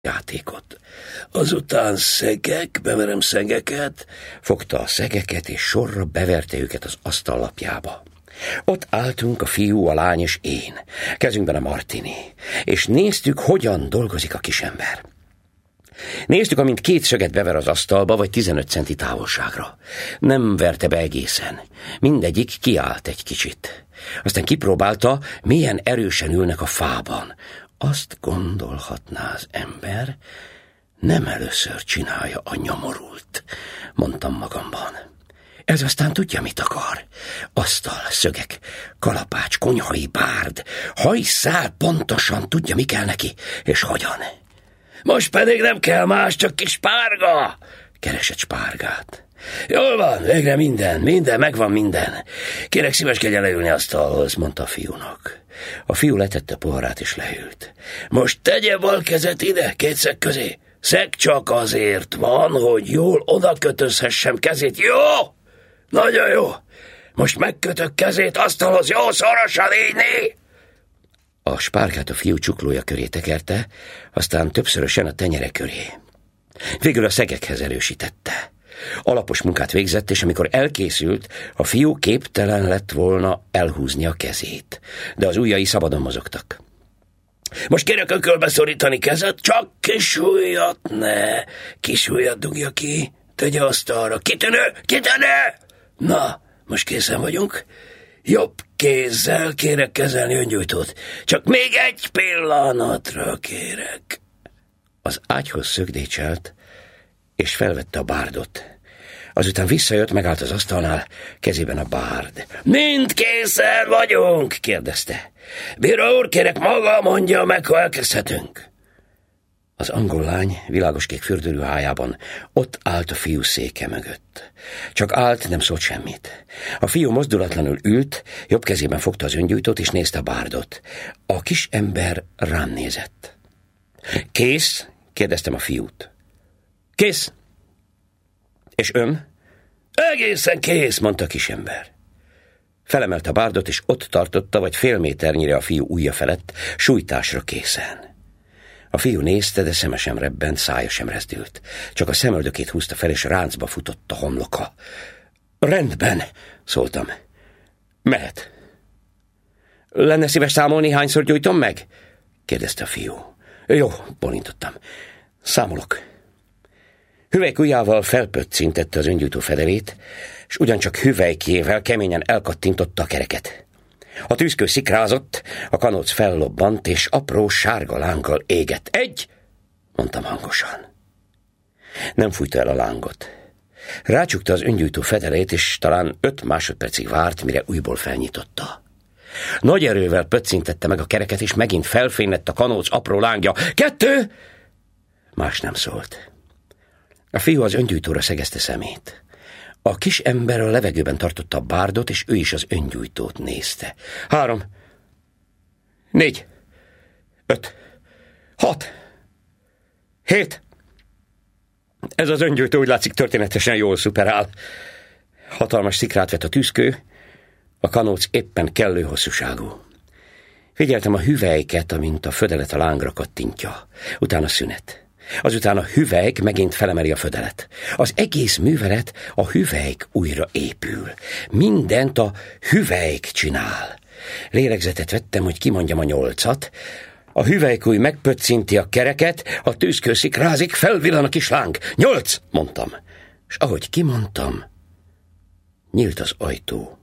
játékot. Azután szegek, beverem szegeket, fogta a szegeket, és sorra beverte őket az asztallapjába. Ott álltunk a fiú, a lány és én, kezünkben a martini, és néztük, hogyan dolgozik a kisember. Néztük, amint 2 szöget bever az asztalba, vagy 15 centi távolságra. Nem verte be egészen. Mindegyik kiállt egy kicsit. Aztán kipróbálta, milyen erősen ülnek a fában. Azt gondolhatná az ember, nem először csinálja a nyomorult, mondtam magamban. Ez aztán tudja, mit akar. Asztal, szögek, kalapács, konyhai bárd, hajszál, pontosan tudja, mi kell neki, és hogyan. Most pedig nem kell más, csak kis spárga! Keresett spárgát. Jól van, végre minden, megvan minden. Kérek, szíveskedjen leülni asztalhoz, mondta a fiúnak. A fiú letette a poharát és leült. Most tegye bal kezet ide, 2 szeg közé. Szeg csak azért van, hogy jól oda kötözhessem kezét. Jó? Nagyon jó. Most megkötök kezét asztalhoz, jó szorosan így. A spárgát a fiú csuklója köré tekerte, aztán többszörösen a tenyere köré. Végül a szegekhez erősítette. Alapos munkát végzett, és amikor elkészült, a fiú képtelen lett volna elhúzni a kezét, de az ujjai szabadon mozogtak. Most kérek ökölbe szorítani kezet, csak kis ujjat ne. Kis ujjat dugja ki, tegye asztalra. Kitűnő! Na, most készen vagyunk. Jobb kézzel kérek kezelni öngyújtót. Csak még egy pillanatra kérek. Az ágyhoz szögdécselt, és felvette a bárdot. Azután visszajött, megállt az asztalnál, kezében a bárd. Mind készen vagyunk, kérdezte. Bíró úr, kérek, maga mondja meg, ha elkezdhetünk. Az angol lány világoskék fürdőruhájában ott állt a fiú széke mögött. Csak állt, nem szólt semmit. A fiú mozdulatlanul ült, jobb kezében fogta az öngyújtót, és nézte a bárdot. A kis ember rám nézett. Kész? Kérdeztem a fiút. Kész. És ön? Egészen kész, mondta a kisember. Felemelte a bárdot, és ott tartotta, vagy fél méternyire a fiú ujja felett, sújtásra készen. A fiú nézte, de szeme sem rebbent, szája sem rezdült. Csak a szemöldökét húzta fel, és ráncba futott a homloka. Rendben, szóltam. Mehet. Lenne szíves számolni, hányszor gyújtom meg? Kérdezte a fiú. Jó, bólintottam. Számolok. Hüvelyk ujjával felpöccintette az öngyújtó fedelét, és ugyancsak hüvelykjével keményen elkattintotta a kereket. A tűzkő szikrázott, a kanóc fellobbant, és apró sárga lánggal égett. 1, mondtam hangosan. Nem fújta el a lángot. Rácsukta az öngyújtó fedelét, és talán 5 másodpercig várt, mire újból felnyitotta. Nagy erővel pöccintette meg a kereket, és megint felfénylett a kanóc apró lángja. 2! Más nem szólt. A fiú az öngyújtóra szegezte szemét. A kis ember a levegőben tartotta a bárdot, és ő is az öngyújtót nézte. 3, 4, 5, 6, 7. Ez az öngyújtó úgy látszik történetesen jól szuperál. Hatalmas szikrát vett a tűzkő, a kanóc éppen kellő hosszúságú. Figyeltem a hüvelyket, amint a födelet a lángra kattintja. Utána szünet. Azután a hüvelyk megint felemeli a födelet. Az egész művelet a hüvelyk újra épül. Mindent a hüvelyk csinál. Lélegzetet vettem, hogy kimondjam a 8-at. A hüvelykúj megpöccinti a kereket, a tűzkő szikrázik, felvillan a kis láng. 8, mondtam. És ahogy kimondtam, nyílt az ajtó.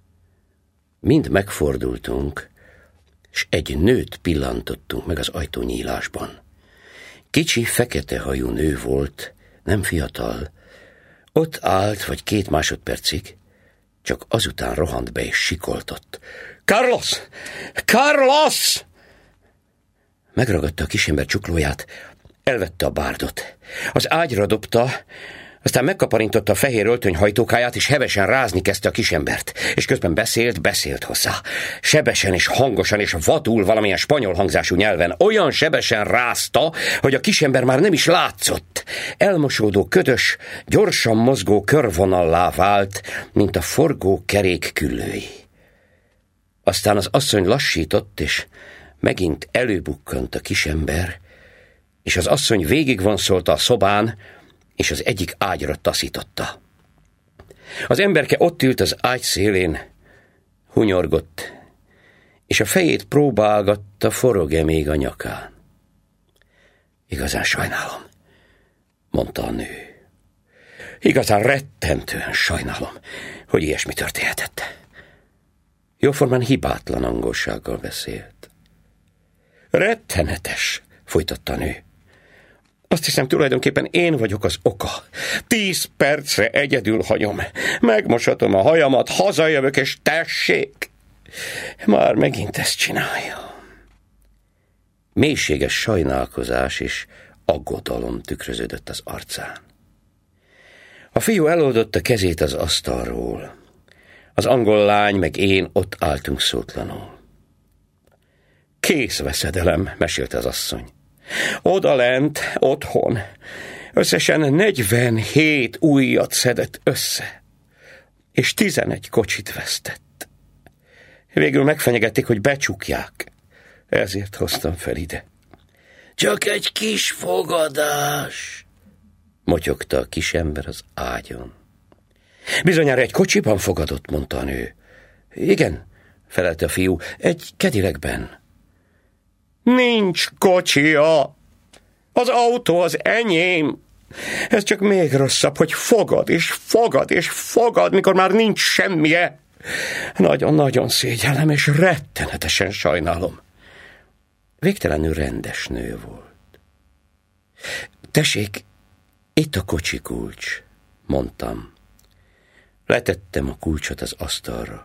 Mind megfordultunk, és egy nőt pillantottunk meg az ajtónyílásban. Kicsi, fekete hajú nő volt, nem fiatal. Ott állt vagy 2 másodpercig, csak azután rohant be és sikoltott. Carlos! Carlos! Megragadta a kisember csuklóját, elvette a bárdot. Az ágyra dobta, aztán megkaparintotta a fehér öltöny hajtókáját, és hevesen rázni kezdte a kisembert. És közben beszélt hozzá. Sebesen és hangosan és vadul valamilyen spanyol hangzású nyelven. Olyan sebesen rázta, hogy a kisember már nem is látszott. Elmosódó, ködös, gyorsan mozgó körvonallá vált, mint a forgó kerék küllői. Aztán az asszony lassított, és megint előbukkant a kisember, és az asszony végigvonszolta a szobán, és az egyik ágyra taszította. Az emberke ott ült az ágy szélén, hunyorgott, és a fejét próbálgatta, forog-e még a nyakán. Igazán sajnálom, mondta a nő. Igazán rettentően sajnálom, hogy ilyesmi történhetett. Jóformán hibátlan angolsággal beszélt. Rettenetes, folytatta a nő. Azt hiszem, tulajdonképpen én vagyok az oka. 10 percre egyedül hagyom. Megmosatom a hajamat, hazajövök, és tessék! Már megint ezt csinálja. Mélységes sajnálkozás és aggodalom tükröződött az arcán. A fiú eloldotta kezét az asztalról. Az angol lány meg én ott álltunk szótlanul. Kész veszedelem, mesélte az asszony. Odalent, otthon, összesen 47 ujjat szedett össze, és 11 kocsit vesztett. Végül megfenyegették, hogy becsukják. Ezért hoztam fel ide. Csak egy kis fogadás, motyogta a kisember az ágyon. Bizonyára egy kocsiban fogadott, mondta a nő. Igen, felelte a fiú, egy Cadillacben. Nincs kocsia! Az autó az enyém! Ez csak még rosszabb, hogy fogad, és fogad, és fogad, mikor már nincs semmije. Nagyon-nagyon szégyellem, és rettenetesen sajnálom. Végtelenül rendes nő volt. Tessék, itt a kocsi kulcs, mondtam. Letettem a kulcsot az asztalra.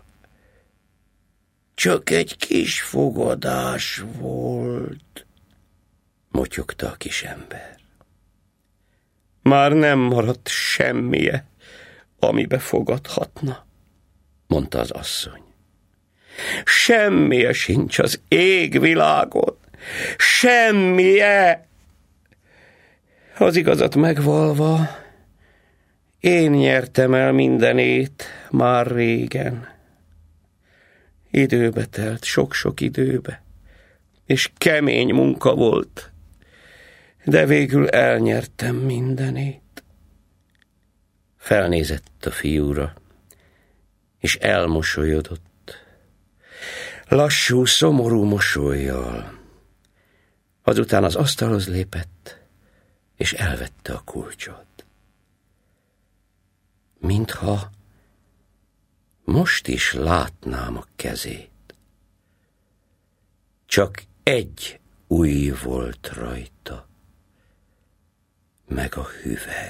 Csak egy kis fogadás volt, motyogta a kisember. Már nem maradt semmije, amibe fogadhatna, mondta az asszony. Semmije sincs az égvilágon, semmije! Az igazat megvalva, én nyertem el mindenét már régen. Időbe telt, sok-sok időbe, és kemény munka volt, de végül elnyertem mindenét. Felnézett a fiúra, és elmosolyodott. Lassú, szomorú mosollyal. Azután az asztalhoz lépett, és elvette a kulcsot. Mintha most is látnám a kezét. Csak egy ujj volt rajta, meg a hüvely.